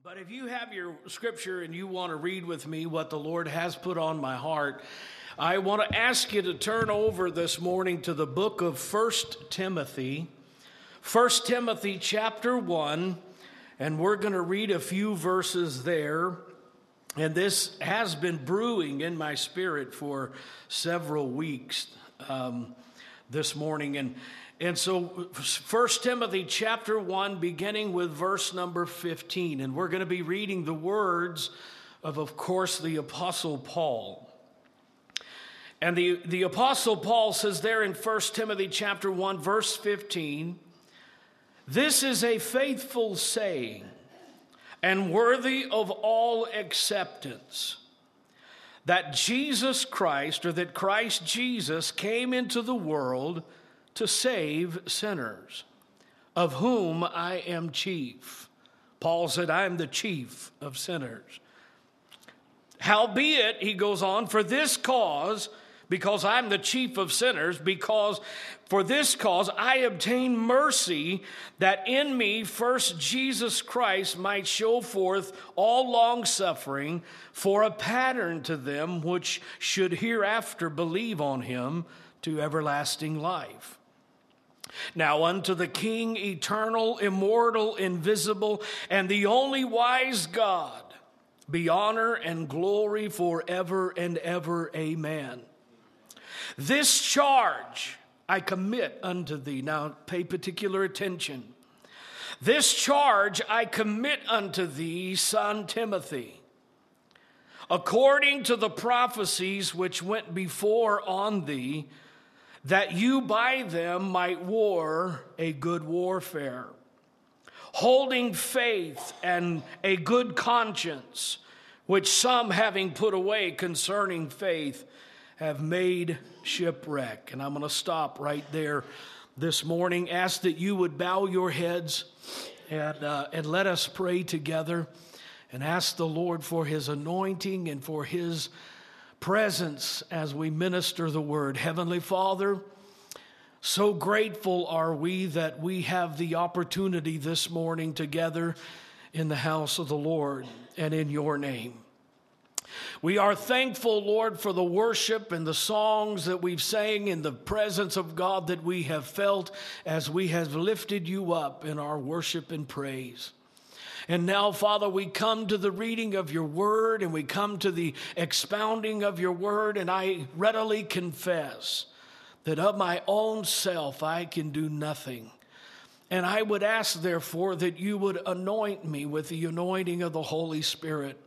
But if you have your scripture and you want to read with me what the Lord has put on my heart, I want to ask you to turn over this morning to the book of 1 Timothy. 1 Timothy chapter 1, and we're going to read a few verses there. And this has been brewing in my spirit for several weeks this morning. And so 1 Timothy chapter 1, beginning with verse number 15. And we're going to be reading the words of course, the Apostle Paul. And the Apostle Paul says there in 1 Timothy chapter 1, verse 15, "This is a faithful saying and worthy of all acceptance, that Jesus Christ, or that Christ Jesus came into the world to save sinners, of whom I am chief." Paul said, I am the chief of sinners. "Howbeit," he goes on, "for this cause," because I'm the chief of sinners, because for this cause I obtain mercy, that in me first Jesus Christ might show forth all long-suffering for a pattern to them which should hereafter believe on him to everlasting life. Now unto the King, eternal, immortal, invisible, and the only wise God, be honor and glory forever and ever. Amen. "This charge I commit unto thee." Now pay particular attention. "This charge I commit unto thee, son Timothy, according to the prophecies which went before on thee, that you by them might war a good warfare, holding faith and a good conscience, which some, having put away concerning faith, have made shipwreck." And I'm going to stop right there this morning. Ask that you would bow your heads and let us pray together and ask the Lord for his anointing and for his presence as we minister the word. Heavenly Father, so grateful are we that we have the opportunity this morning together in the house of the Lord and in your name. We are thankful, Lord, for the worship and the songs that we've sang in the presence of God that we have felt as we have lifted you up in our worship and praise. And now, Father, we come to the reading of your word and we come to the expounding of your word, and I readily confess that of my own self I can do nothing. And I would ask, therefore, that you would anoint me with the anointing of the Holy Spirit.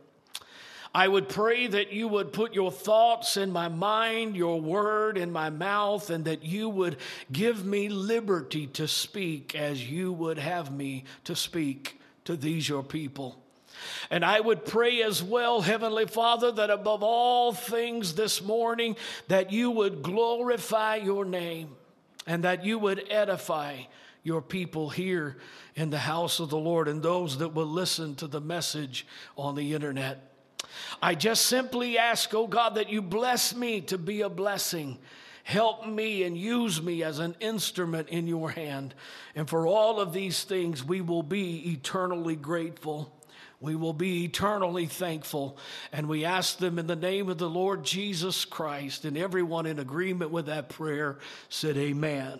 I would pray that you would put your thoughts in my mind, your word in my mouth, and that you would give me liberty to speak as you would have me to speak to these your people. And I would pray as well, Heavenly Father, that above all things this morning, that you would glorify your name and that you would edify your people here in the house of the Lord and those that will listen to the message on the internet. I just simply ask, oh God, that you bless me to be a blessing. Help me and use me as an instrument in your hand. And for all of these things, we will be eternally grateful. We will be eternally thankful. And we ask them in the name of the Lord Jesus Christ. And everyone in agreement with that prayer said amen.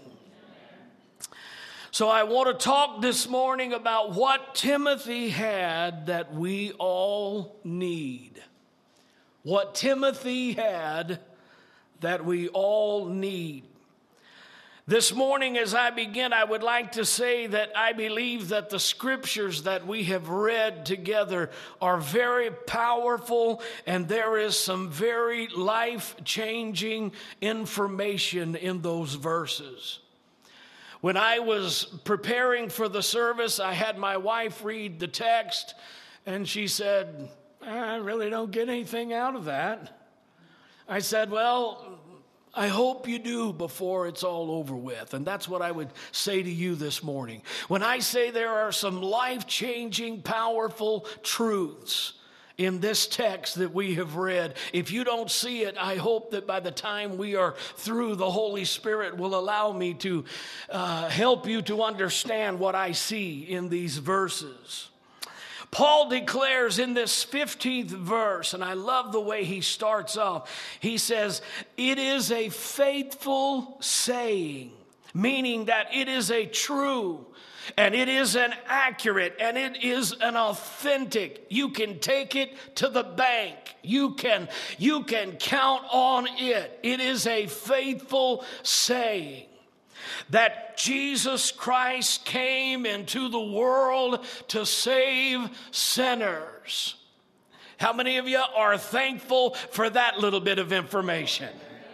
So I want to talk this morning about what Timothy had that we all need. What Timothy had that we all need. This morning as I begin, I would like to say that I believe that the scriptures that we have read together are very powerful, and there is some very life-changing information in those verses. When I was preparing for the service, I had my wife read the text, and she said, "I really don't get anything out of that." I said, "Well, I hope you do before it's all over with." And that's what I would say to you this morning. When I say there are some life-changing, powerful truths in this text that we have read, if you don't see it, I hope that by the time we are through, the Holy Spirit will allow me to help you to understand what I see in these verses. Paul declares in this 15th verse, and I love the way he starts off. He says, it is a faithful saying, meaning that it is a true, and it is an accurate, and it is an authentic. You can take it to the bank. You can count on it. It is a faithful saying that Jesus Christ came into the world to save sinners. How many of you are thankful for that little bit of information?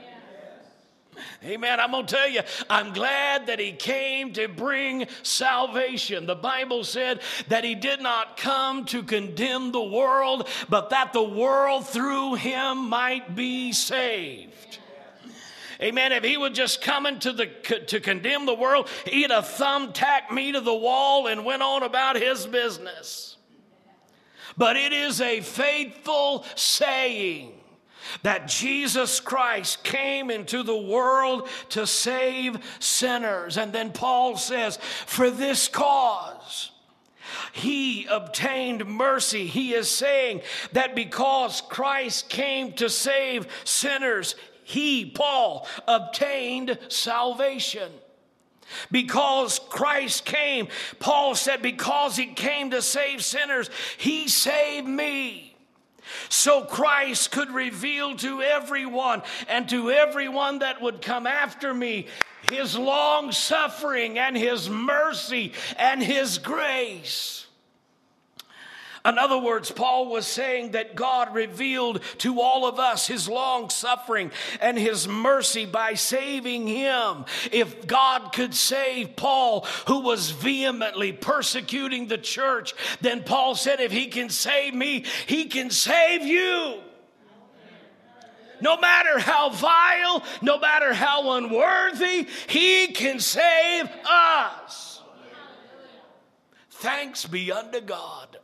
Amen. I'm going to tell you, I'm glad that he came to bring salvation. The Bible said that he did not come to condemn the world, but that the world through him might be saved. Amen. If he was just coming to condemn the world, he'd have thumbtacked me to the wall and went on about his business. But it is a faithful saying that Jesus Christ came into the world to save sinners. And then Paul says, for this cause he obtained mercy. He is saying that because Christ came to save sinners, he, Paul, obtained salvation. Because Christ came, Paul said, because he came to save sinners, he saved me. So Christ could reveal to everyone and to everyone that would come after me his long suffering and his mercy and his grace. In other words, Paul was saying that God revealed to all of us his long suffering and his mercy by saving him. If God could save Paul, who was vehemently persecuting the church, then Paul said, if he can save me, he can save you. No matter how vile, no matter how unworthy, he can save us. Thanks be unto God.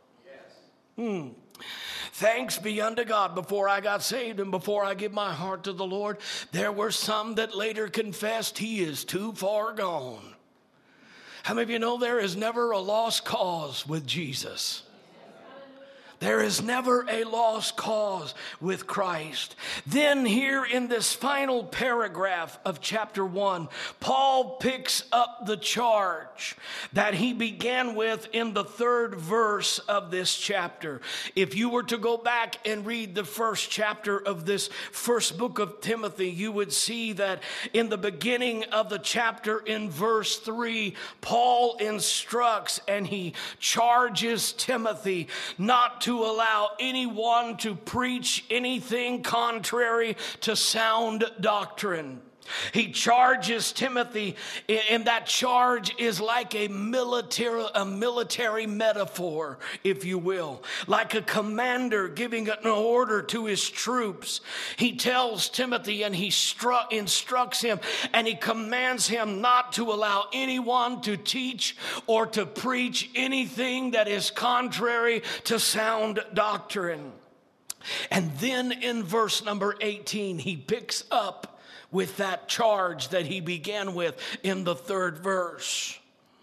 Thanks be unto God. Before I got saved and before I give my heart to the Lord, there were some that later confessed he is too far gone. How many of you know there is never a lost cause with Jesus? There is never a lost cause with Christ. Then here in this final paragraph of chapter 1, Paul picks up the charge that he began with in the 3rd verse of this chapter. If you were to go back and read the first chapter of this first book of Timothy, you would see that in the beginning of the chapter in verse 3, Paul instructs and he charges Timothy not to allow anyone to preach anything contrary to sound doctrine. He charges Timothy, and that charge is like a military metaphor, if you will, like a commander giving an order to his troops. He tells Timothy and he instructs him and he commands him not to allow anyone to teach or to preach anything that is contrary to sound doctrine. And then in verse number 18, he picks up with that charge that he began with in the 3rd verse.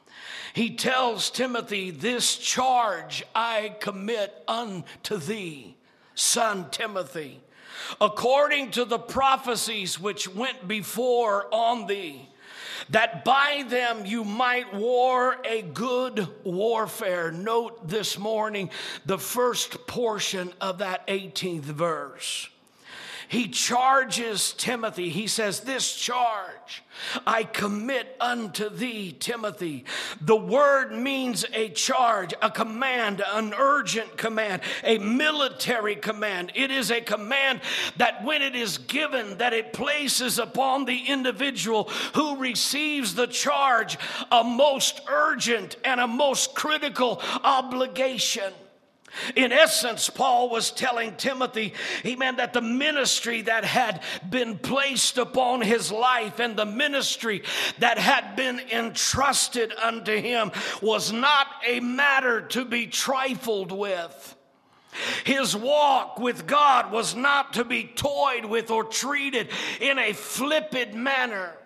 He tells Timothy, this charge I commit unto thee, son Timothy, according to the prophecies which went before on thee, that by them you might war a good warfare. Note this morning the first portion of that 18th verse. He charges Timothy. He says, this charge I commit unto thee, Timothy. The word means a charge, a command, an urgent command, a military command. It is a command that when it is given, that it places upon the individual who receives the charge a most urgent and a most critical obligation. In essence, Paul was telling Timothy, amen, that the ministry that had been placed upon his life and the ministry that had been entrusted unto him was not a matter to be trifled with. His walk with God was not to be toyed with or treated in a flippant manner.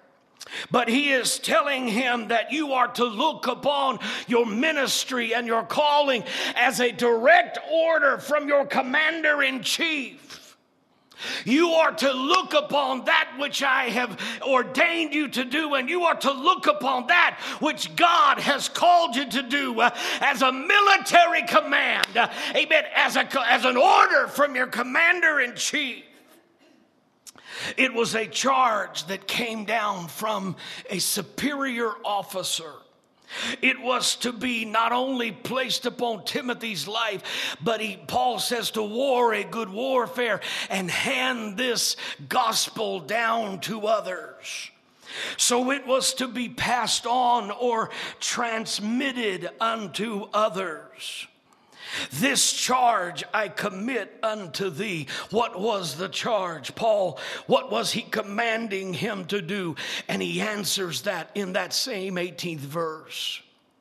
But he is telling him that you are to look upon your ministry and your calling as a direct order from your commander-in-chief. You are to look upon that which I have ordained you to do, and you are to look upon that which God has called you to do as a military command, amen, as an order from your commander-in-chief. It was a charge that came down from a superior officer. It was to be not only placed upon Timothy's life, but Paul says to war a good warfare and hand this gospel down to others. So it was to be passed on or transmitted unto others. This charge I commit unto thee. What was the charge, Paul? What was he commanding him to do? And he answers that in that same 18th verse.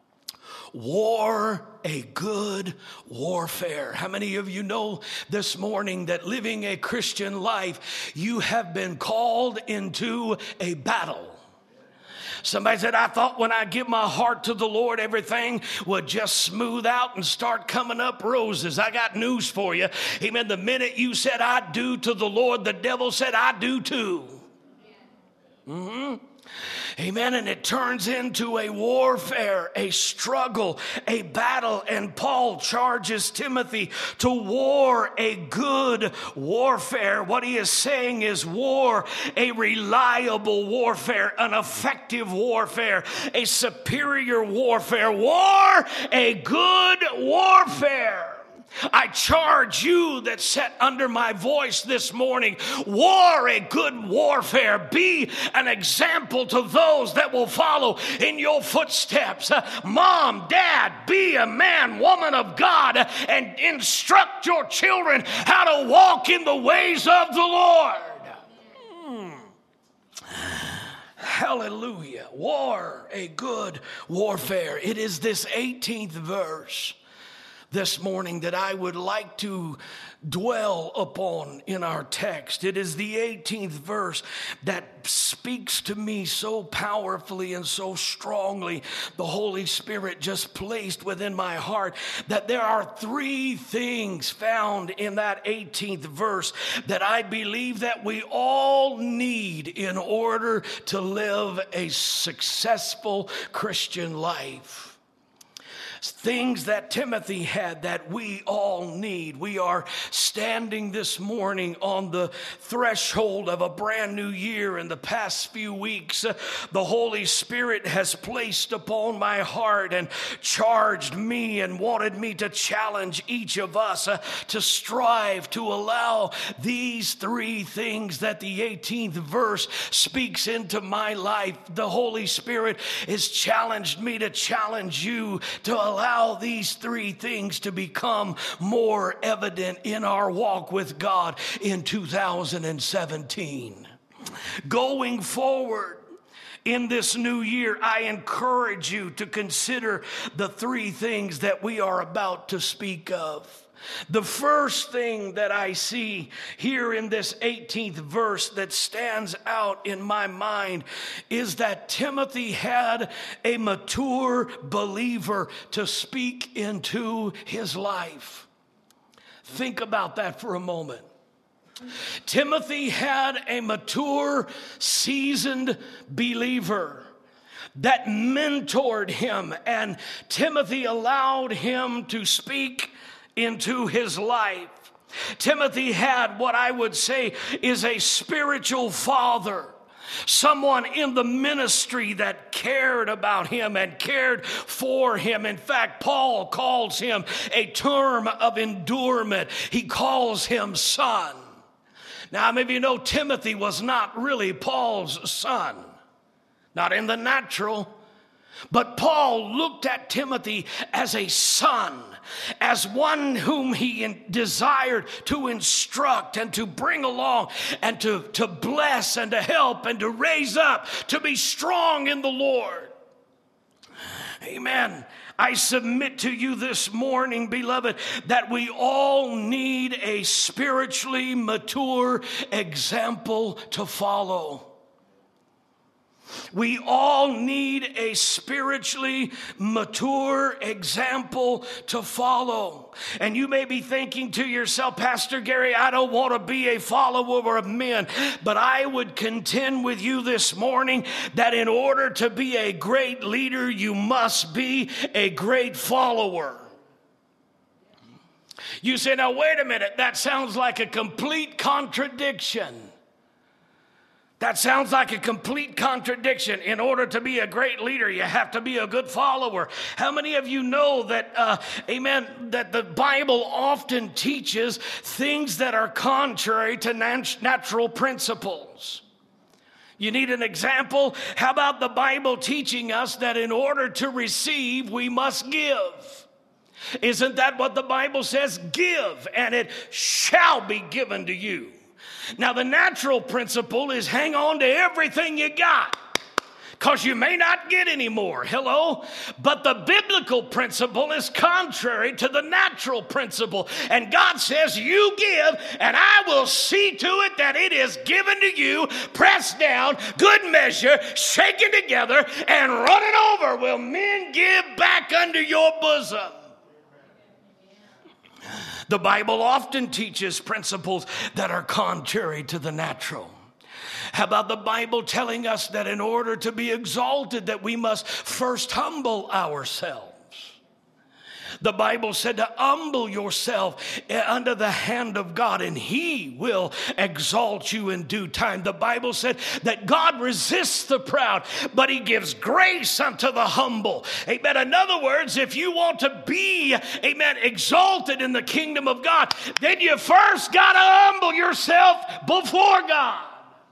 War a good warfare. How many of you know this morning that living a Christian life, you have been called into a battle? Somebody said, I thought when I give my heart to the Lord, everything would just smooth out and start coming up roses. I got news for you. Amen. The minute you said, I do to the Lord, the devil said, I do too. Amen. And it turns into a warfare, a struggle, a battle. And Paul charges Timothy to war a good warfare. What he is saying is war a reliable warfare, an effective warfare, a superior warfare. War a good warfare. I charge you that sat under my voice this morning, war a good warfare. Be an example to those that will follow in your footsteps. Mom, dad, be a man, woman of God, and instruct your children how to walk in the ways of the Lord. Hallelujah. War a good warfare. It is this 18th verse this morning that I would like to dwell upon in our text. It is the 18th verse that speaks to me so powerfully and so strongly. The Holy Spirit just placed within my heart that there are three things found in that 18th verse that I believe that we all need in order to live a successful Christian life. Things that Timothy had that we all need. We are standing this morning on the threshold of a brand new year. In the past few weeks, the Holy Spirit has placed upon my heart and charged me and wanted me to challenge each of us to strive to allow these three things that the 18th verse speaks into my life. The Holy Spirit has challenged me to challenge you to allow these three things to become more evident in our walk with God in 2017. Going forward in this new year, I encourage you to consider the three things that we are about to speak of. The first thing that I see here in this 18th verse that stands out in my mind is that Timothy had a mature believer to speak into his life. Think about that for a moment. Timothy had a mature, seasoned believer that mentored him, and Timothy allowed him to speak into his life. Timothy had what I would say is a spiritual father, someone in the ministry that cared about him and cared for him. In fact, Paul calls him a term of endurement. He calls him son. Now, maybe you know Timothy was not really Paul's son, not in the natural, but Paul looked at Timothy as a son, as one whom he desired to instruct and to bring along and to bless and to help and to raise up, to be strong in the Lord. Amen. I submit to you this morning, beloved, that we all need a spiritually mature example to follow. We all need a spiritually mature example to follow. And you may be thinking to yourself, Pastor Gary, I don't want to be a follower of men. But I would contend with you this morning that in order to be a great leader, you must be a great follower. You say, now wait a minute, that sounds like a complete contradiction. That sounds like a complete contradiction. In order to be a great leader, you have to be a good follower. How many of you know that, amen, that the Bible often teaches things that are contrary to natural principles? You need an example? How about the Bible teaching us that in order to receive, we must give? Isn't that what the Bible says? Give, and it shall be given to you. Now, the natural principle is hang on to everything you got, because you may not get any more. Hello? But the biblical principle is contrary to the natural principle. And God says, you give, and I will see to it that it is given to you, pressed down, good measure, shaken together, and running over will men give back unto your bosom. The Bible often teaches principles that are contrary to the natural. How about the Bible telling us that in order to be exalted, that we must first humble ourselves? The Bible said to humble yourself under the hand of God, and He will exalt you in due time. The Bible said that God resists the proud, but He gives grace unto the humble. Amen. In other words, if you want to be, amen, exalted in the kingdom of God, then you first got to humble yourself before God.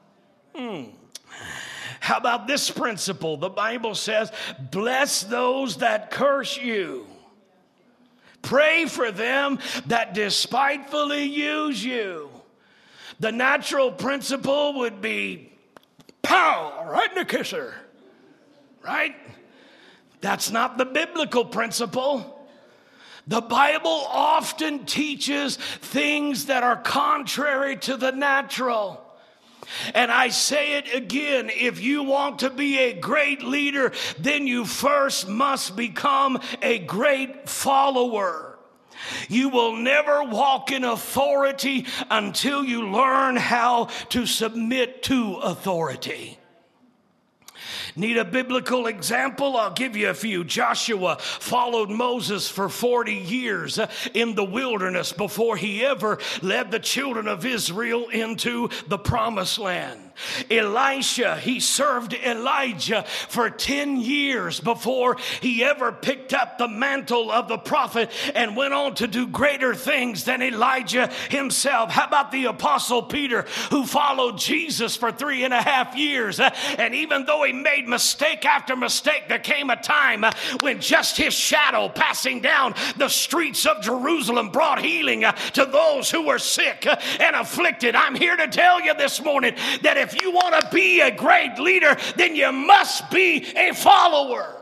How about this principle? The Bible says, bless those that curse you. Pray for them that despitefully use you. The natural principle would be, pow, right in the kisser. Right? That's not the biblical principle. The Bible often teaches things that are contrary to the natural. And I say it again, if you want to be a great leader, then you first must become a great follower. You will never walk in authority until you learn how to submit to authority. Need a biblical example? I'll give you a few. Joshua followed Moses for 40 years in the wilderness before he ever led the children of Israel into the promised land. Elisha, he served Elijah for 10 years before he ever picked up the mantle of the prophet and went on to do greater things than Elijah himself. How about the apostle Peter, who followed Jesus for 3.5 years? And even though he made mistake after mistake, there came a time when just his shadow passing down the streets of Jerusalem brought healing to those who were sick and afflicted. I'm here to tell you this morning that if you want to be a great leader, then you must be a follower.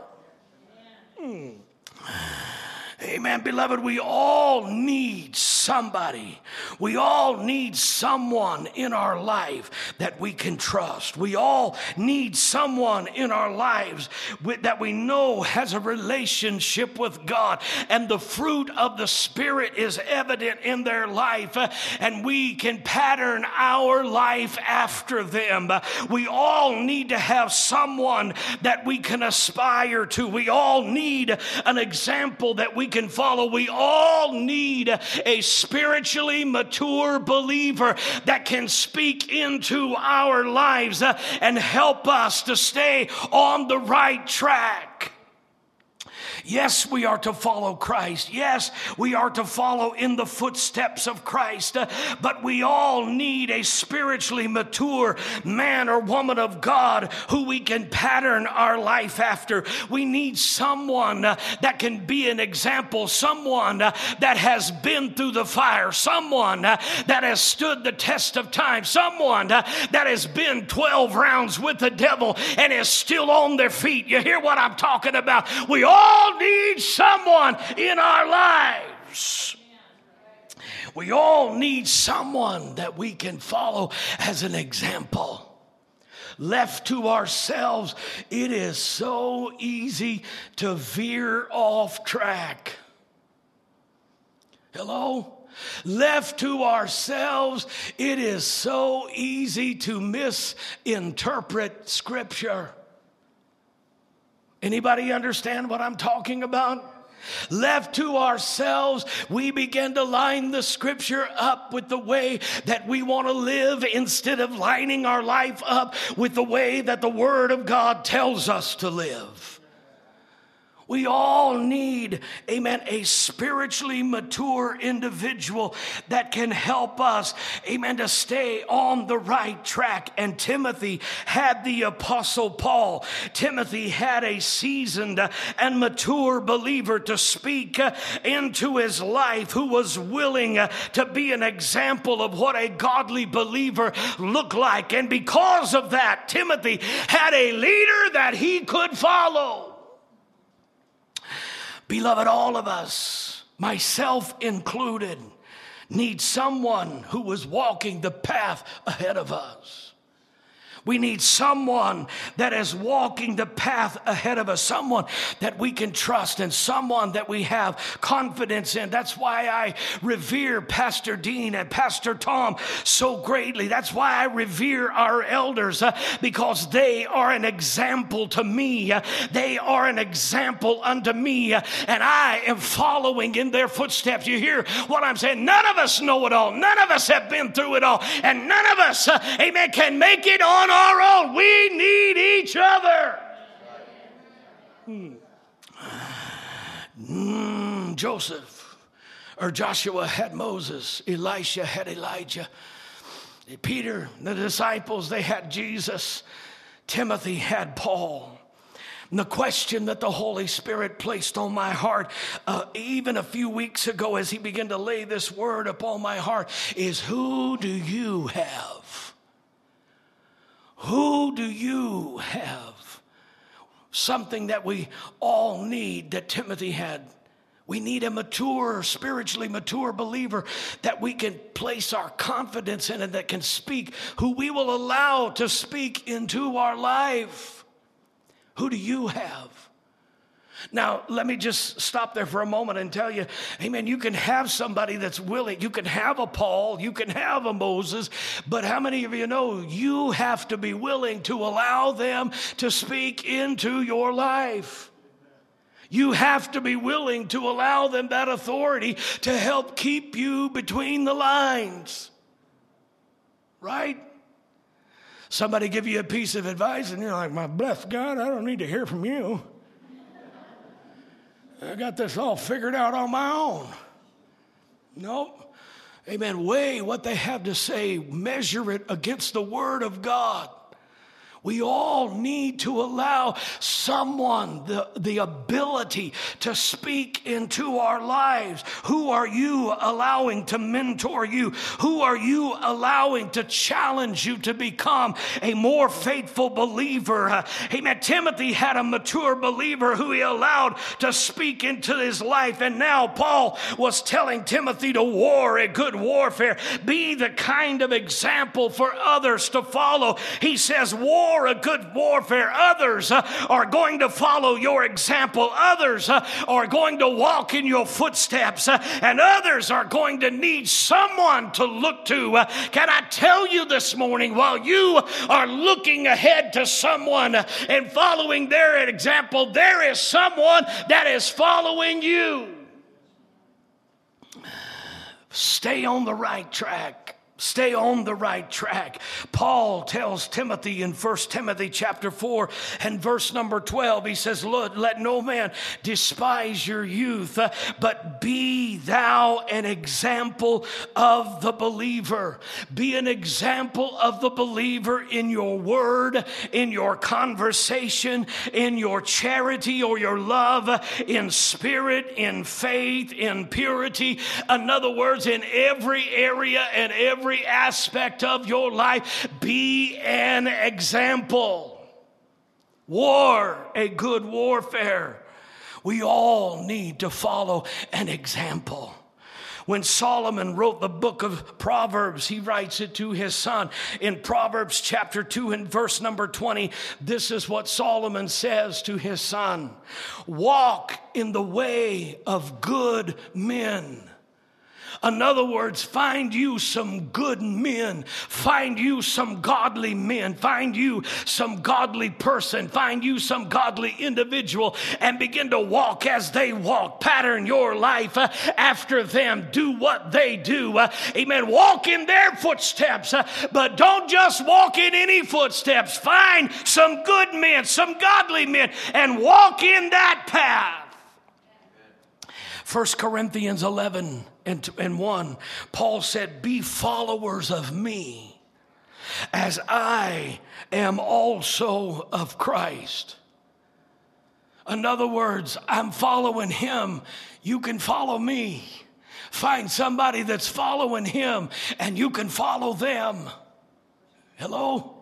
Amen, beloved, we all need somebody. We all need someone in our life that we can trust. We all need someone in our lives that we know has a relationship with God, and the fruit of the Spirit is evident in their life, and we can pattern our life after them. We all need to have someone that we can aspire to. We all need an example that we can follow. We all need a spiritually mature believer that can speak into our lives and help us to stay on the right track. Yes, we are to follow Christ. Yes, we are to follow in the footsteps of Christ. But we all need a spiritually mature man or woman of God who we can pattern our life after. We need someone that can be an example, someone that has been through the fire, someone that has stood the test of time, someone that has been 12 rounds with the devil and is still on their feet. You hear what I'm talking about? We all need someone in our lives. We all need someone that we can follow as an example. left to ourselves, it is so easy to veer off track. Hello? Left to ourselves, it is so easy to misinterpret Scripture. Anybody understand what I'm talking about? Left to ourselves, we begin to line the Scripture up with the way that we want to live instead of lining our life up with the way that the Word of God tells us to live. We all need, amen, a spiritually mature individual that can help us, amen, to stay on the right track. And Timothy had the Apostle Paul. Timothy had a seasoned and mature believer to speak into his life who was willing to be an example of what a godly believer looked like. And because of that, Timothy had a leader that he could follow. Beloved, all of us, myself included, need someone who is walking the path ahead of us. We need someone that is walking the path ahead of us, someone that we can trust and someone that we have confidence in. That's why I revere Pastor Dean and Pastor Tom so greatly. That's why I revere our elders, because they are an example to me. They are an example unto me, and I am following in their footsteps. You hear what I'm saying? None of us know it all. None of us have been through it all, and none of us, amen, can make it on our own. We need each other. Joshua had Moses. Elisha had Elijah. Peter, the disciples, they had Jesus. Timothy had Paul. And the question that the Holy Spirit placed on my heart, even a few weeks ago as he began to lay this word upon my heart, is who do you have? Who do you have? Something that we all need, that Timothy had. We need a mature, spiritually mature believer that we can place our confidence in and that can speak, who we will allow to speak into our life. Who do you have? Now, let me just stop there for a moment and tell you, amen, you can have somebody that's willing. You can have a Paul, you can have a Moses, but how many of you know you have to be willing to allow them to speak into your life? You have to be willing to allow them that authority to help keep you between the lines. Right? Somebody give you a piece of advice and you're like, my blessed God, I don't need to hear from you. I got this all figured out on my own. Nope. Amen. Weigh what they have to say. Measure it against the Word of God. We all need to allow someone the ability to speak into our lives. Who are you allowing to mentor you? Who are you allowing to challenge you to become a more faithful believer? Amen. Timothy had a mature believer who he allowed to speak into his life. And now Paul was telling Timothy to war a good warfare. Be the kind of example for others to follow. He says, war a good warfare. Others are going to follow your example. Others are going to walk in your footsteps. And others are going to need someone to look to. Can I tell you this morning, while you are looking ahead to someone and following their example, there is someone that is following you. Stay on the right track. Stay on the right track. Paul tells Timothy in 1 Timothy chapter 4 and verse number 12, he says, "Look, let no man despise your youth, but be thou an example of the believer." Be an example of the believer in your word, in your conversation, in your charity or your love, in spirit, in faith, in purity. In other words, in every area and every aspect of your life, be an example. War, a good warfare. We all need to follow an example. When Solomon wrote the book of Proverbs, he writes it to his son. In Proverbs chapter 2 and verse number 20, this is what Solomon says to his son. Walk in the way of good men. In other words, find you some good men, find you some godly men, find you some godly person, find you some godly individual, and begin to walk as they walk. Pattern your life after them. Do what they do. Amen. Walk in their footsteps, but don't just walk in any footsteps. Find some good men, some godly men, and walk in that path. 1 Corinthians 11 and 1, Paul said, be followers of me as I am also of Christ. In other words, I'm following him. You can follow me. Find somebody that's following him and you can follow them. Hello?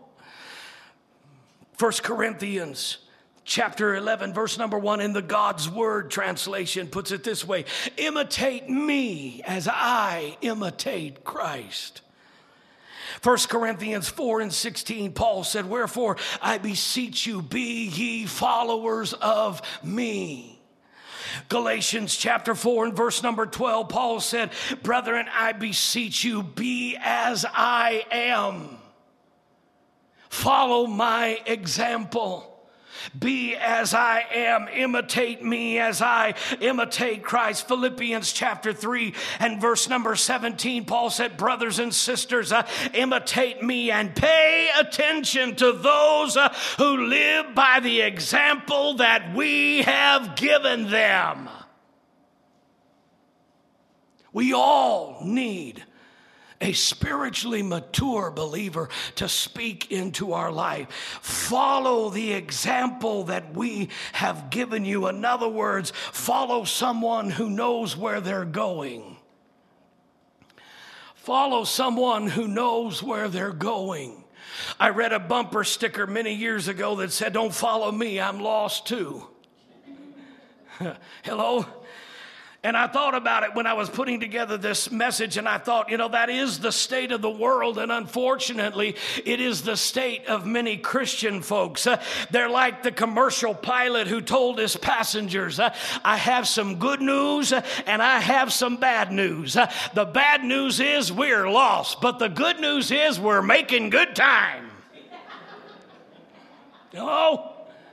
1 Corinthians Chapter 11, verse number 1 in the God's Word translation puts it this way. Imitate me as I imitate Christ. 1 Corinthians 4 and 16, Paul said, wherefore I beseech you, be ye followers of me. Galatians chapter 4 and verse number 12, Paul said, brethren, I beseech you, be as I am. Follow my example. Be as I am. Imitate me as I imitate Christ. Philippians chapter 3 and verse number 17, Paul said, brothers and sisters, imitate me and pay attention to those who live by the example that we have given them. We all need a spiritually mature believer to speak into our life. Follow the example that we have given you. In other words, follow someone who knows where they're going. Follow someone who knows where they're going. I read a bumper sticker many years ago that said, don't follow me, I'm lost too. Hello? And I thought about it when I was putting together this message, and I thought, that is the state of the world, and unfortunately, it is the state of many Christian folks. They're like the commercial pilot who told his passengers, I have some good news, and I have some bad news. The bad news is we're lost, but the good news is we're making good time. Hello?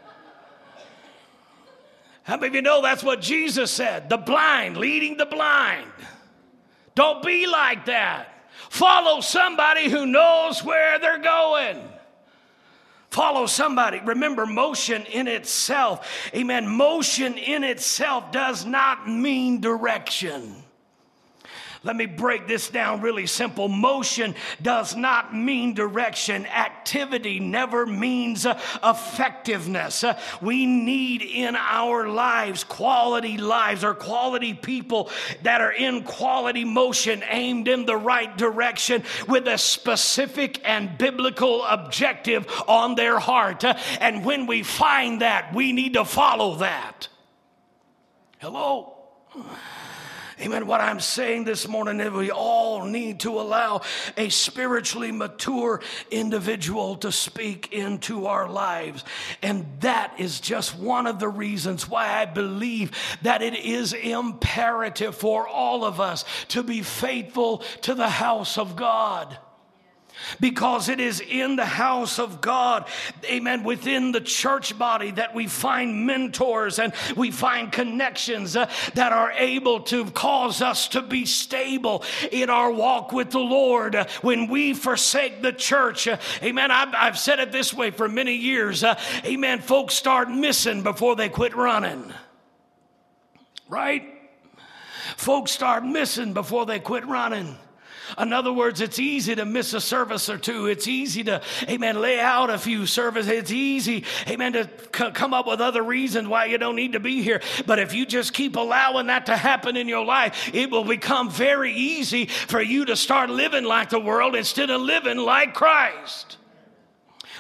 How many of you know that's what Jesus said? The blind leading the blind. Don't be like that. Follow somebody who knows where they're going. Follow somebody. Remember, motion in itself, amen, motion in itself does not mean direction. Let me break this down really simple. Motion does not mean direction. Activity never means effectiveness. We need in our lives quality people that are in quality motion, aimed in the right direction with a specific and biblical objective on their heart. And when we find that, we need to follow that. Hello? Amen. What I'm saying this morning is we all need to allow a spiritually mature individual to speak into our lives. And that is just one of the reasons why I believe that it is imperative for all of us to be faithful to the house of God. Because it is in the house of God, amen, within the church body that we find mentors and we find connections that are able to cause us to be stable in our walk with the Lord. When we forsake the church, amen, I've said it this way for many years, amen, folks start missing before they quit running. Right? Folks start missing before they quit running. In other words, it's easy to miss a service or two. It's easy to, amen, lay out a few services. It's easy, amen, to come up with other reasons why you don't need to be here. But if you just keep allowing that to happen in your life, it will become very easy for you to start living like the world instead of living like Christ.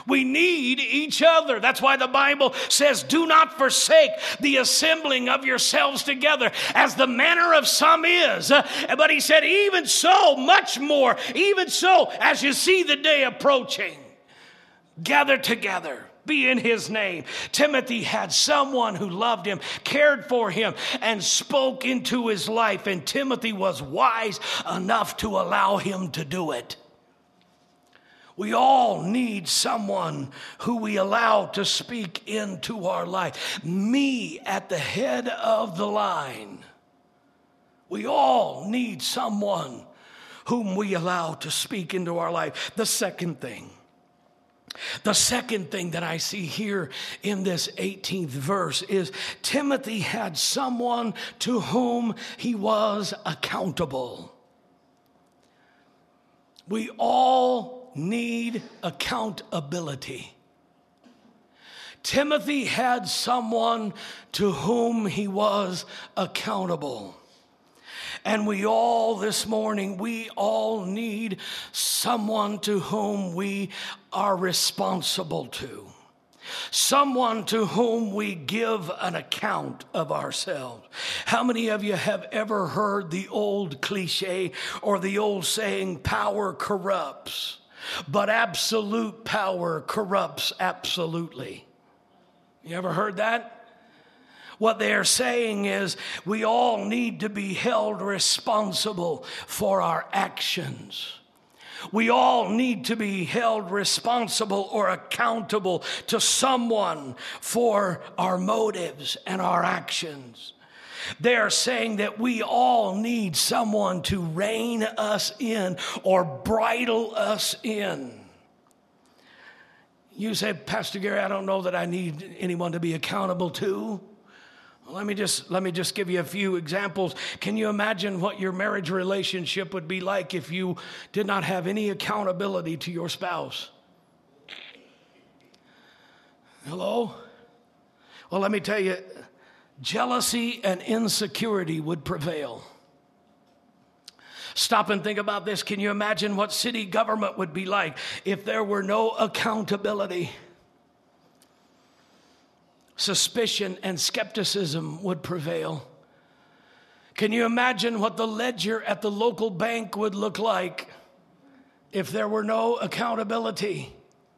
We need each other. That's why the Bible says, do not forsake the assembling of yourselves together, as the manner of some is. But he said, even so, much more, even so, as you see the day approaching, gather together. Be in his name. Timothy had someone who loved him, cared for him, and spoke into his life. And Timothy was wise enough to allow him to do it. We all need someone who we allow to speak into our life. Me at the head of the line. We all need someone whom we allow to speak into our life. The second thing that I see here in this 18th verse is Timothy had someone to whom he was accountable. We all need accountability. Timothy had someone to whom he was accountable. And we all this morning, we all need someone to whom we are responsible to. Someone to whom we give an account of ourselves. How many of you have ever heard the old cliche or the old saying, power corrupts, but absolute power corrupts absolutely? You ever heard that? What they're saying is we all need to be held responsible for our actions. We all need to be held responsible or accountable to someone for our motives and our actions. They are saying that we all need someone to rein us in or bridle us in. You say, Pastor Gary, I don't know that I need anyone to be accountable to. Let me just give you a few examples. Can you imagine what your marriage relationship would be like if you did not have any accountability to your spouse? Hello? Well, let me tell you, jealousy and insecurity would prevail. Stop and think about this. Can you imagine what city government would be like if there were no accountability? Suspicion and skepticism would prevail. Can you imagine what the ledger at the local bank would look like if there were no accountability?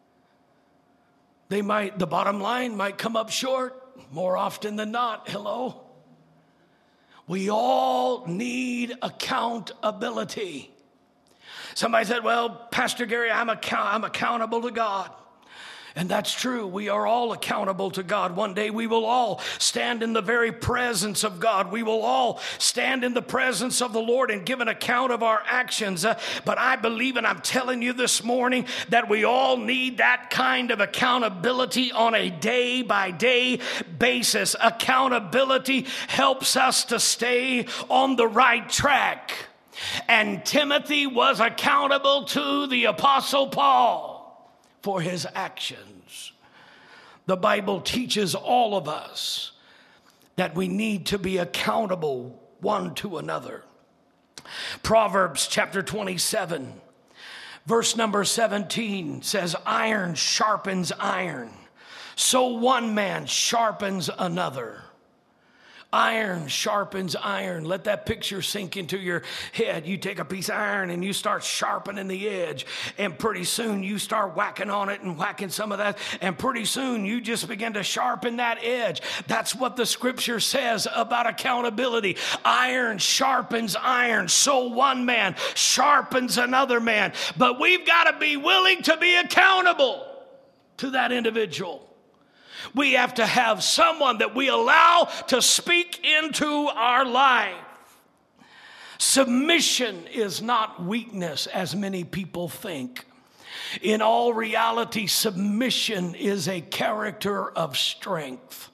The bottom line might come up short more often than not. Hello? We all need accountability. Somebody said, well, Pastor Gary, I'm accountable to God. And that's true. We are all accountable to God. One day we will all stand in the very presence of God. We will all stand in the presence of the Lord and give an account of our actions. But I believe, and I'm telling you this morning, that we all need that kind of accountability on a day-by-day basis. Accountability helps us to stay on the right track. And Timothy was accountable to the Apostle Paul for his actions. The Bible teaches all of us that we need to be accountable one to another. Proverbs chapter 27, verse number 17 says, iron sharpens iron, so one man sharpens another. Iron sharpens iron. Let that picture sink into your head. You take a piece of iron and you start sharpening the edge, and pretty soon you start whacking on it and whacking some of that, and pretty soon you just begin to sharpen that edge. That's what the scripture says about accountability. Iron sharpens iron, so one man sharpens another man. But we've got to be willing to be accountable to that individual. We have to have someone that we allow to speak into our life. Submission is not weakness, as many people think. In all reality, submission is a character of strength.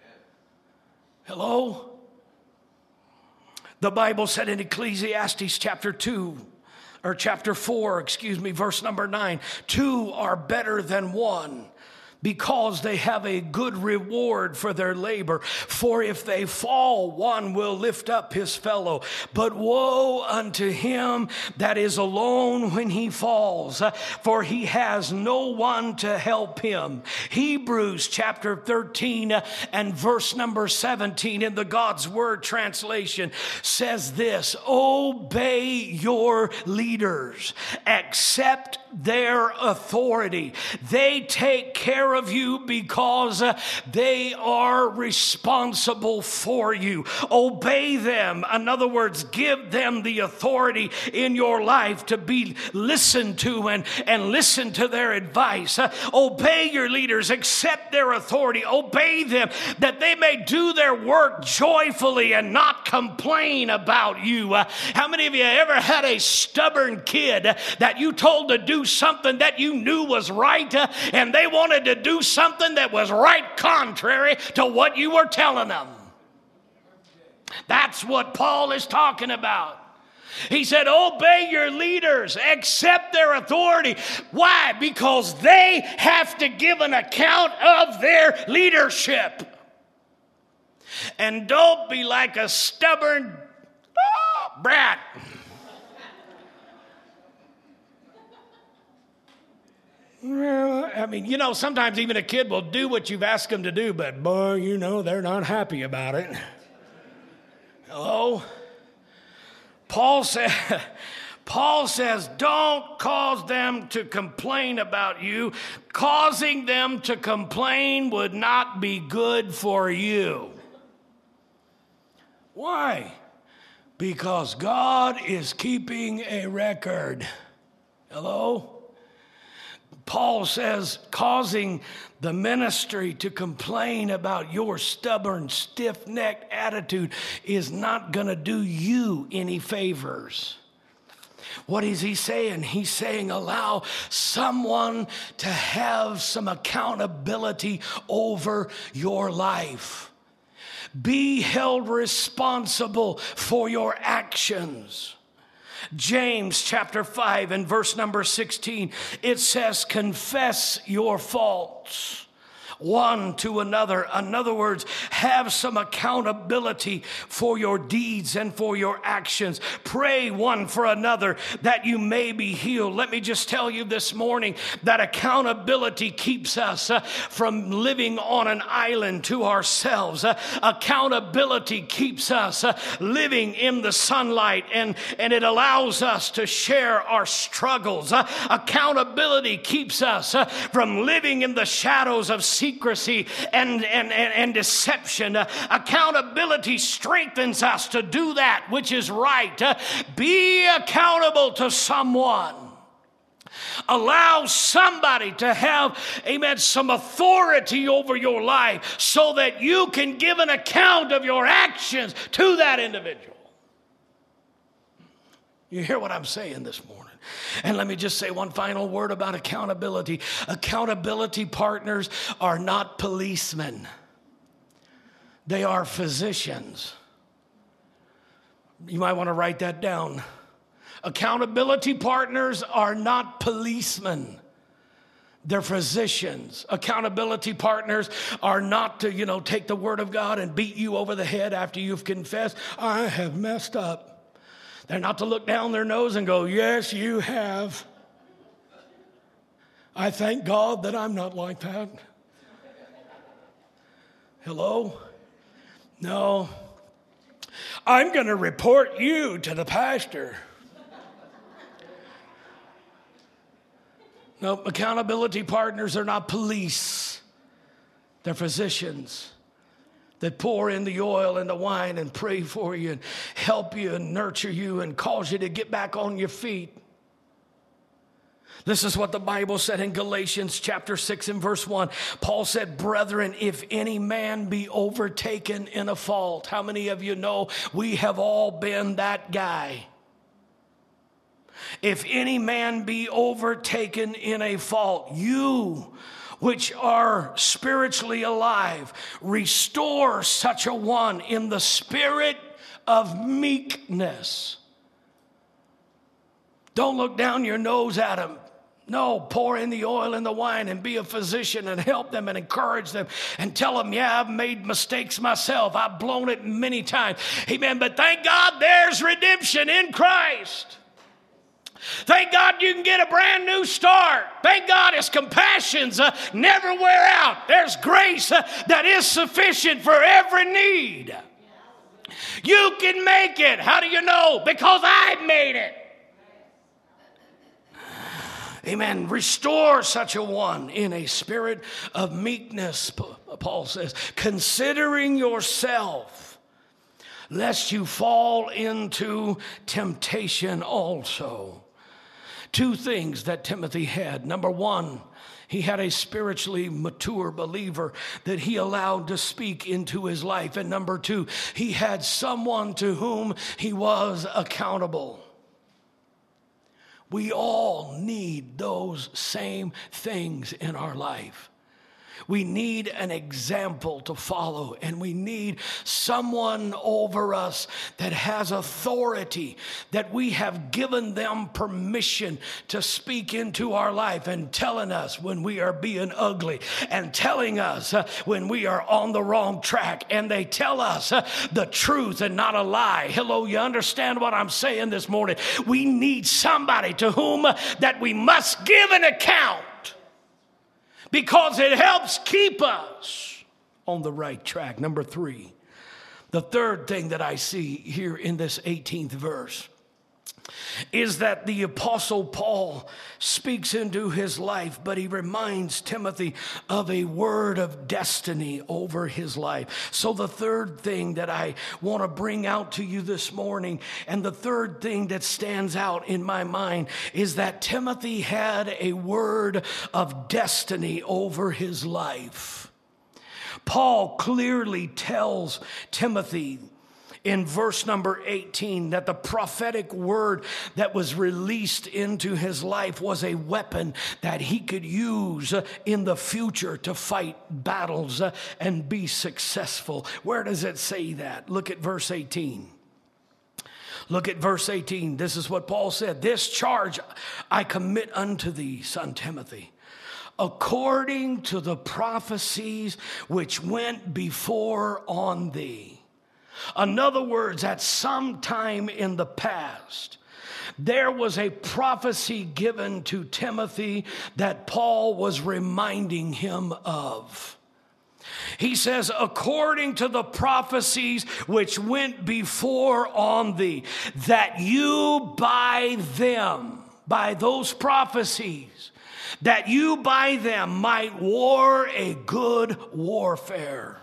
Hello? The Bible said in Ecclesiastes chapter 4, verse number 9, two are better than one, because they have a good reward for their labor. For if they fall, one will lift up his fellow. But woe unto him that is alone when he falls, for he has no one to help him. Hebrews chapter 13 and verse number 17 in the God's Word translation says this: obey your leaders, accept their authority. They take care of you because they are responsible for you. Obey them. In other words, give them the authority in your life to be listened to and listen to their advice. Obey your leaders. Accept their authority. Obey them that they may do their work joyfully and not complain about you. How many of you ever had a stubborn kid that you told to do something that you knew was right and they wanted to do something that was right contrary to what you were telling them? That's what Paul is talking about. He said, obey your leaders, accept their authority. Why? Because they have to give an account of their leadership. And don't be like a stubborn brat. Well, I mean, you know, sometimes even a kid will do what you've asked them to do, but boy, you know, they're not happy about it. Hello? Paul says, don't cause them to complain about you. Causing them to complain would not be good for you. Why? Because God is keeping a record. Hello? Paul says causing the ministry to complain about your stubborn, stiff-necked attitude is not going to do you any favors. What is he saying? He's saying allow someone to have some accountability over your life. Be held responsible for your actions. James chapter 5 and verse number 16, it says, confess your faults one to another. In other words, have some accountability for your deeds and for your actions. Pray one for another that you may be healed. Let me just tell you this morning that accountability keeps us from living on an island to ourselves. Accountability keeps us living in the sunlight, and it allows us to share our struggles. Accountability keeps us from living in the shadows of secrecy and deception. Accountability strengthens us to do that which is right. Be accountable to someone. Allow somebody to have, amen, some authority over your life so that you can give an account of your actions to that individual. You hear what I'm saying this morning? And let me just say one final word about accountability. Accountability partners are not policemen. They are physicians. You might want to write that down. Accountability partners are not policemen. They're physicians. Accountability partners are not to, take the word of God and beat you over the head after you've confessed, I have messed up. They're not to look down their nose and go, yes, you have. I thank God that I'm not like that. Hello? No. I'm going to report you to the pastor. No, accountability partners are not police. They're physicians that pour in the oil and the wine and pray for you and help you and nurture you and cause you to get back on your feet. This is what the Bible said in Galatians chapter 6 and verse 1. Paul said, brethren, if any man be overtaken in a fault. How many of you know we have all been that guy? If any man be overtaken in a fault, you which are spiritually alive, restore such a one in the spirit of meekness. Don't look down your nose at him. No, pour in the oil and the wine and be a physician and help them and encourage them and tell them, yeah, I've made mistakes myself. I've blown it many times. Amen. But thank God there's redemption in Christ. Thank God you can get a brand new start. Thank God his compassions never wear out. There's grace that is sufficient for every need. You can make it. How do you know? Because I made it. Amen. Restore such a one in a spirit of meekness, Paul says, considering yourself, lest you fall into temptation also. Two things that Timothy had. Number one, he had a spiritually mature believer that he allowed to speak into his life. And number two, he had someone to whom he was accountable. We all need those same things in our life. We need an example to follow, and we need someone over us that has authority, that we have given them permission to speak into our life and telling us when we are being ugly and telling us when we are on the wrong track, and they tell us the truth and not a lie. Hello, you understand what I'm saying this morning? We need somebody to whom that we must give an account, because it helps keep us on the right track. Number three, the third thing that I see here in this 18th verse is that the Apostle Paul speaks into his life, but he reminds Timothy of a word of destiny over his life. So the third thing that I want to bring out to you this morning, and the third thing that stands out in my mind, is that Timothy had a word of destiny over his life. Paul clearly tells Timothy in verse number 18 that the prophetic word that was released into his life was a weapon that he could use in the future to fight battles and be successful. Where does it say that? Look at verse 18. Look at verse 18. This is what Paul said. This charge I commit unto thee, son Timothy, according to the prophecies which went before on thee. In other words, at some time in the past, there was a prophecy given to Timothy that Paul was reminding him of. He says, according to the prophecies which went before on thee, that you by them, by those prophecies, that you by them might war a good warfare.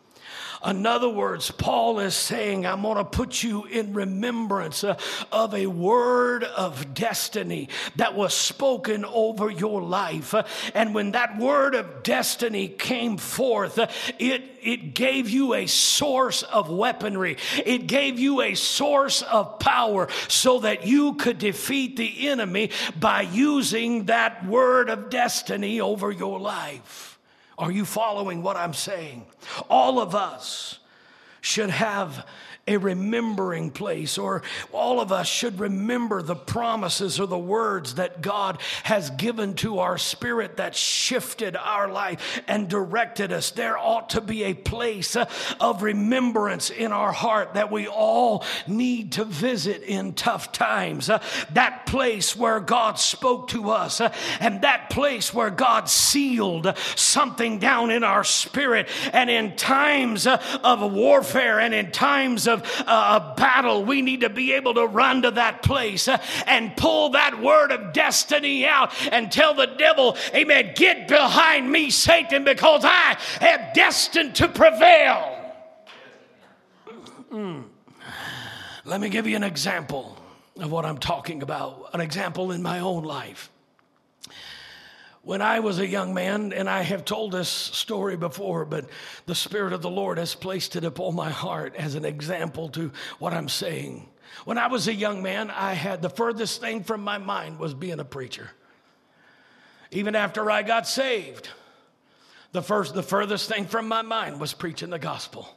In other words, Paul is saying, I'm going to put you in remembrance of a word of destiny that was spoken over your life. And when that word of destiny came forth, it gave you a source of weaponry. It gave you a source of power so that you could defeat the enemy by using that word of destiny over your life. Are you following what I'm saying? All of us should have a remembering place, or all of us should remember the promises or the words that God has given to our spirit that shifted our life and directed us. There ought to be a place of remembrance in our heart that we all need to visit in tough times. That place where God spoke to us, and that place where God sealed something down in our spirit. And in times of warfare and in times of a battle, we need to be able to run to that place and pull that word of destiny out and tell the devil, amen, get behind me, Satan, because I am destined to prevail. Let me give you an example of what I'm talking about, an example in my own life. When I was a young man, and I have told this story before, but the Spirit of the Lord has placed it upon my heart as an example to what I'm saying. When I was a young man, I had the furthest thing from my mind was being a preacher. Even after I got saved, the furthest thing from my mind was preaching the gospel.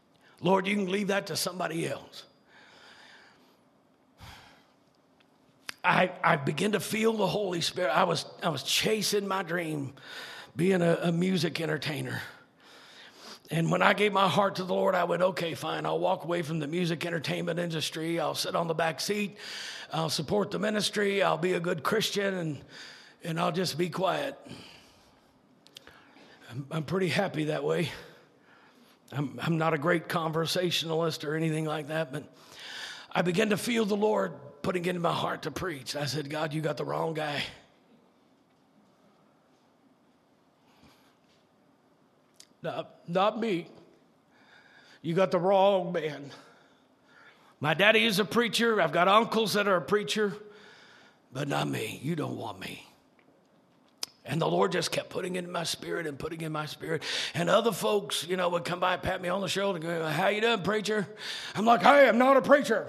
Lord, you can leave that to somebody else. I began to feel the Holy Spirit. I was chasing my dream, being a music entertainer. And when I gave my heart to the Lord, I went, okay, fine. I'll walk away from the music entertainment industry. I'll sit on the back seat. I'll support the ministry. I'll be a good Christian, and I'll just be quiet. I'm pretty happy that way. I'm not a great conversationalist or anything like that, but I began to feel the Lord putting it in my heart to preach. I said, God, you got the wrong guy. Not me. You got the wrong man. My daddy is a preacher. I've got uncles that are a preacher, but not me. You don't want me. And the Lord just kept putting it in my spirit and putting it in my spirit. And other folks, would come by, pat me on the shoulder and go, how you doing, preacher? I'm like, hey, I'm not a preacher.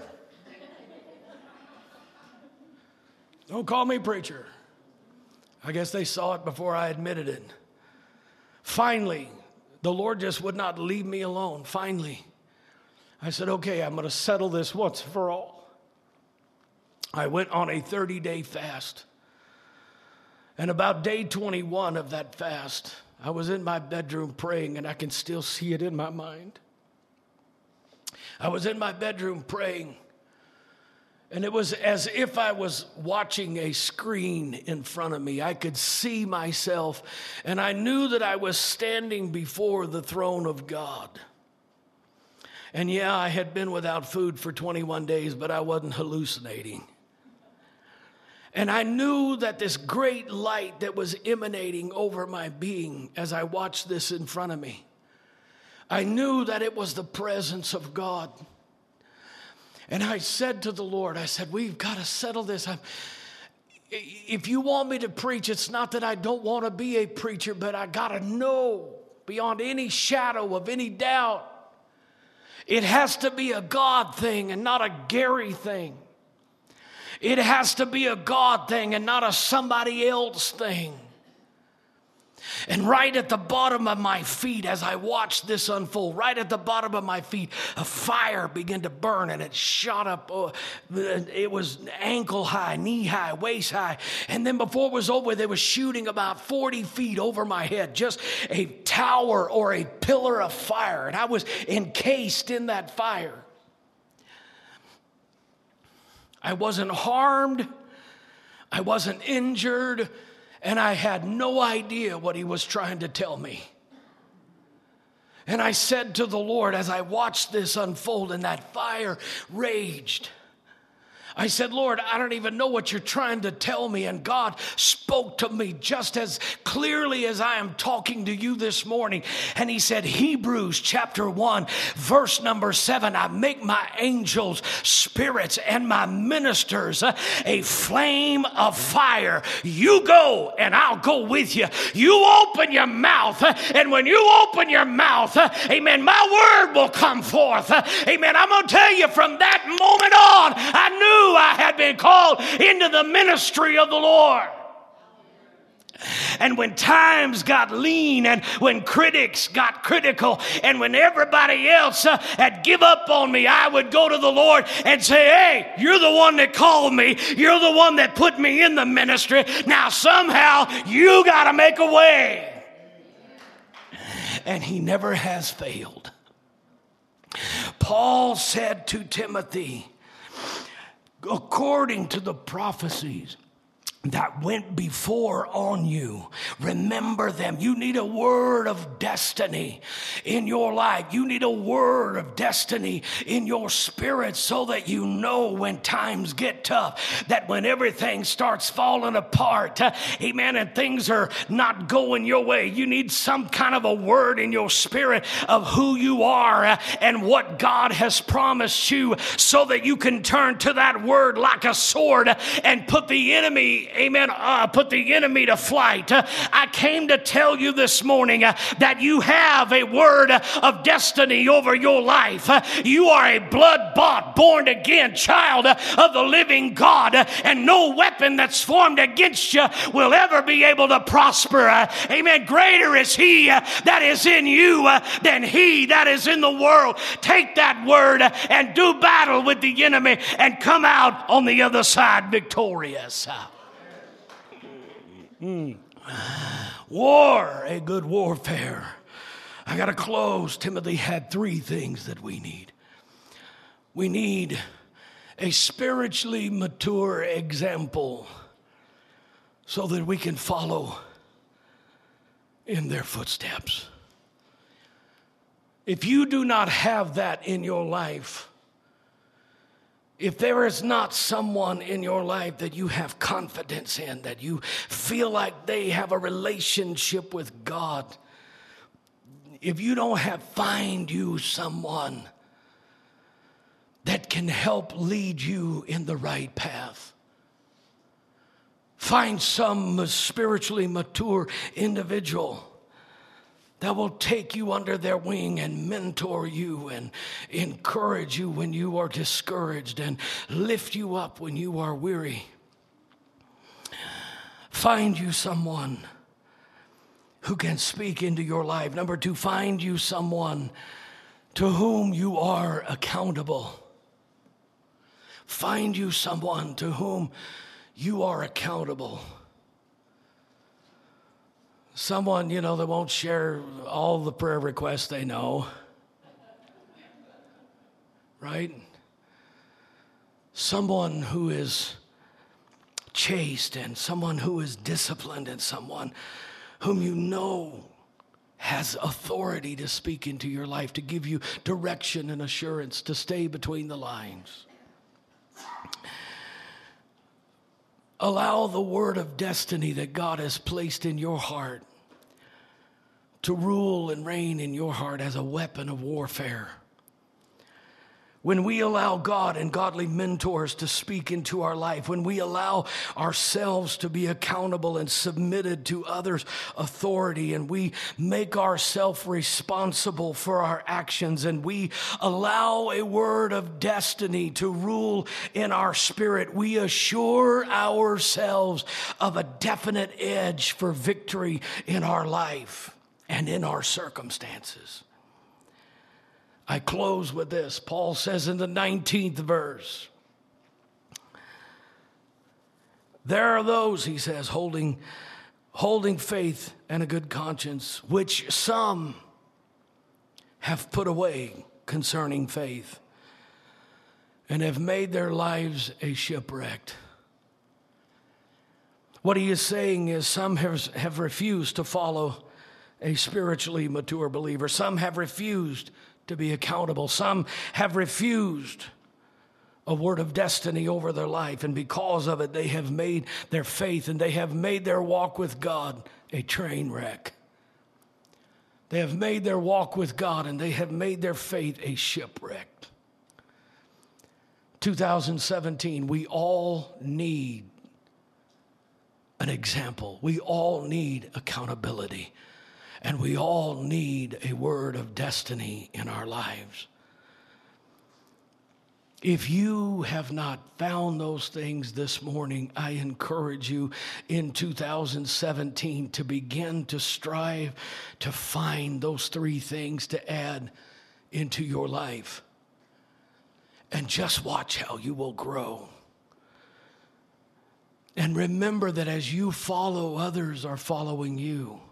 Don't call me preacher. I guess they saw it before I admitted it. Finally, the Lord just would not leave me alone. Finally, I said, okay, I'm going to settle this once for all. I went on a 30-day fast. And about day 21 of that fast, I was in my bedroom praying, and I can still see it in my mind. I was in my bedroom praying, and it was as if I was watching a screen in front of me. I could see myself, and I knew that I was standing before the throne of God. And yeah, I had been without food for 21 days, but I wasn't hallucinating. And I knew that this great light that was emanating over my being as I watched this in front of me, I knew that it was the presence of God. And I said to the Lord, I said, we've got to settle this. If you want me to preach, it's not that I don't want to be a preacher, but I got to know beyond any shadow of any doubt, it has to be a God thing and not a Gary thing. It has to be a God thing and not a somebody else thing. And right at the bottom of my feet, as I watched this unfold, right at the bottom of my feet, a fire began to burn, and it shot up. It was ankle high, knee high, waist high. And then before it was over, they were shooting about 40 feet over my head, just a tower or a pillar of fire. And I was encased in that fire. I wasn't harmed, I wasn't injured, and I had no idea what he was trying to tell me. And I said to the Lord, as I watched this unfold and that fire raged, I said, Lord, I don't even know what you're trying to tell me. And God spoke to me just as clearly as I am talking to you this morning. And he said, Hebrews chapter 1, verse number 7, I make my angels spirits and my ministers a flame of fire. You go and I'll go with you. You open your mouth, and when you open your mouth, amen, my word will come forth. Amen. I'm going to tell you, from that moment on, I knew I had been called into the ministry of the Lord. And when times got lean, and when critics got critical, and when everybody else had give up on me, I would go to the Lord and say, hey, you're the one that called me. You're the one that put me in the ministry. Now somehow you got to make a way. And he never has failed. Paul said to Timothy, according to the prophecies that went before on you, remember them. You need a word of destiny in your life. You need a word of destiny in your spirit, so that you know when times get tough, that when everything starts falling apart, amen, and things are not going your way, you need some kind of a word in your spirit of who you are and what God has promised you, so that you can turn to that word like a sword and put the enemy amen, put the enemy to flight. I came to tell you this morning that you have a word of destiny over your life. You are a blood-bought, born-again child of the living God, and no weapon that's formed against you will ever be able to prosper. Amen. Greater is he that is in you than he that is in the world. Take that word and do battle with the enemy and come out on the other side victorious. War, a good warfare. I got to close. Timothy had three things that we need. We need a spiritually mature example so that we can follow in their footsteps. If you do not have that in your life, if there is not someone in your life that you have confidence in, that you feel like they have a relationship with God, if you don't find you someone that can help lead you in the right path. Find some spiritually mature individual that will take you under their wing and mentor you and encourage you when you are discouraged and lift you up when you are weary. Find you someone who can speak into your life. Number two, find you someone to whom you are accountable. Find you someone to whom you are accountable. Someone, that won't share all the prayer requests they know. Right? Someone who is chaste and someone who is disciplined and someone whom you know has authority to speak into your life, to give you direction and assurance, to stay between the lines. Allow the word of destiny that God has placed in your heart to rule and reign in your heart as a weapon of warfare. When we allow God and godly mentors to speak into our life, when we allow ourselves to be accountable and submitted to others' authority, and we make ourselves responsible for our actions, and we allow a word of destiny to rule in our spirit, we assure ourselves of a definite edge for victory in our life and in our circumstances. I close with this. Paul says in the 19th verse, there are those, he says, holding faith and a good conscience, which some have put away concerning faith and have made their lives a shipwreck. What he is saying is some have refused to follow a spiritually mature believer. Some have refused to be accountable. Some have refused a word of destiny over their life, and because of it, they have made their faith and they have made their walk with God a train wreck. They have made their walk with God and they have made their faith a shipwreck. 2017, we all need an example. We all need accountability. And we all need a word of destiny in our lives. If you have not found those things this morning, I encourage you in 2017 to begin to strive to find those three things to add into your life. And just watch how you will grow. And remember that as you follow, others are following you.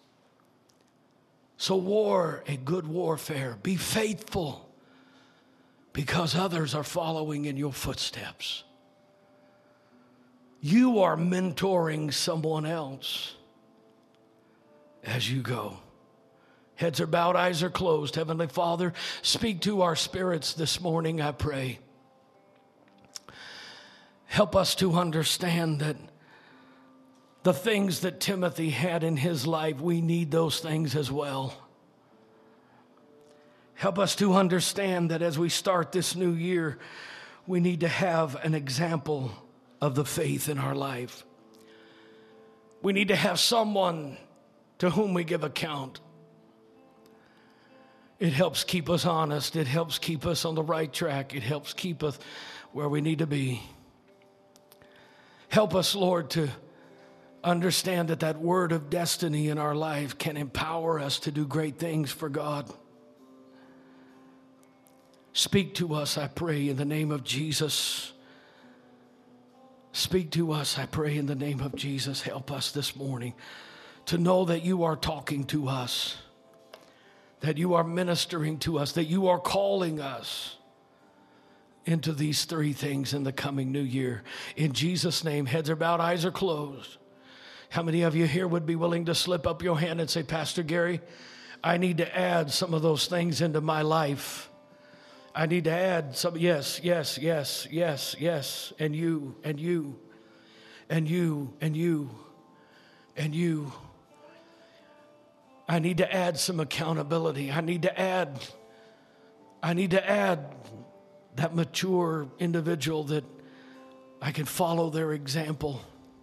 So war a good warfare. Be faithful because others are following in your footsteps. You are mentoring someone else as you go. Heads are bowed, eyes are closed. Heavenly Father, speak to our spirits this morning, I pray. Help us to understand that the things that Timothy had in his life, we need those things as well. Help us to understand that as we start this new year, we need to have an example of the faith in our life. We need to have someone to whom we give account. It helps keep us honest. It helps keep us on the right track. It helps keep us where we need to be. Help us, Lord, to understand that that word of destiny in our life can empower us to do great things for God. Speak to us, I pray, in the name of Jesus. Speak to us, I pray, in the name of Jesus. Help us this morning to know that you are talking to us, that you are ministering to us, that you are calling us into these three things in the coming new year. In Jesus' name, heads are bowed, eyes are closed. How many of you here would be willing to slip up your hand and say, Pastor Gary, I need to add some of those things into my life. I need to add some, yes, yes, yes, yes, yes, and you, and you, and you, and you, and you. I need to add some accountability. I need to add that mature individual that I can follow their example.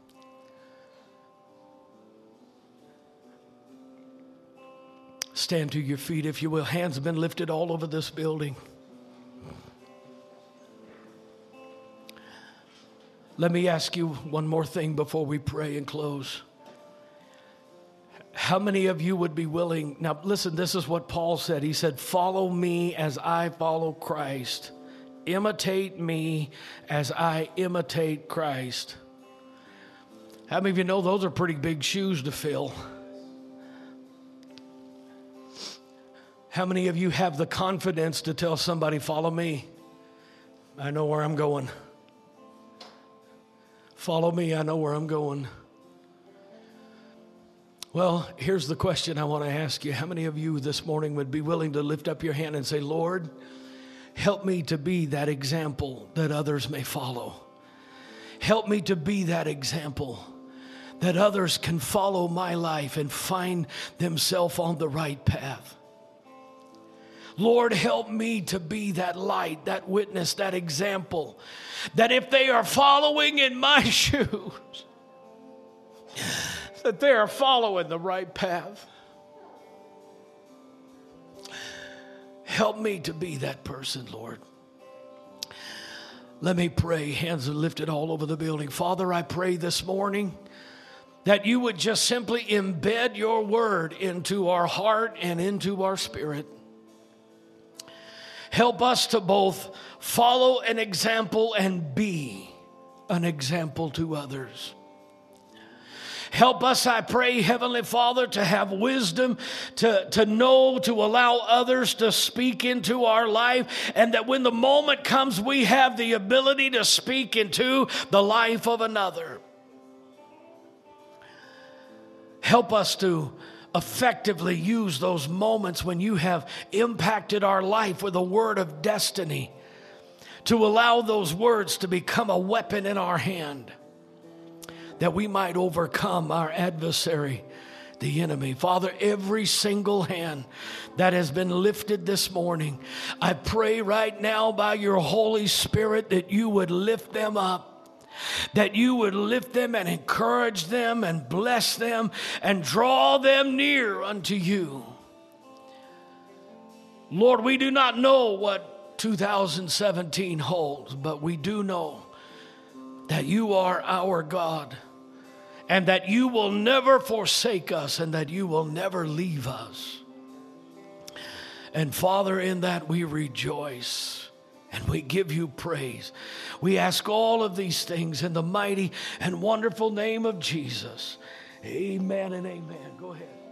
Stand to your feet, if you will. Hands have been lifted all over this building. Let me ask you one more thing before we pray and close. How many of you would be willing? Now, listen, this is what Paul said. He said, follow me as I follow Christ. Imitate me as I imitate Christ. How many of you know those are pretty big shoes to fill? How many of you have the confidence to tell somebody, follow me? I know where I'm going. Follow me, I know where I'm going. Well, here's the question I want to ask you. How many of you this morning would be willing to lift up your hand and say, Lord, help me to be that example that others may follow. Help me to be that example that others can follow my life and find themselves on the right path. Lord, help me to be that light, that witness, that example, that if they are following in my shoes, that they are following the right path. Help me to be that person, Lord. Let me pray. Hands are lifted all over the building. Father, I pray this morning that you would just simply embed your word into our heart and into our spirit. Help us to both follow an example and be an example to others. Help us, I pray, Heavenly Father, to have wisdom, to know, to allow others to speak into our life, and that when the moment comes, we have the ability to speak into the life of another. Help us to effectively use those moments when you have impacted our life with a word of destiny, to allow those words to become a weapon in our hand, that we might overcome our adversary, the enemy. Father, every single hand that has been lifted this morning, I pray right now by your Holy Spirit that you would lift them up, that you would lift them and encourage them and bless them and draw them near unto you. Lord, we do not know what 2017 holds, but we do know that you are our God and that you will never forsake us and that you will never leave us. And Father, in that we rejoice. And we give you praise. We ask all of these things in the mighty and wonderful name of Jesus. Amen and amen. Go ahead.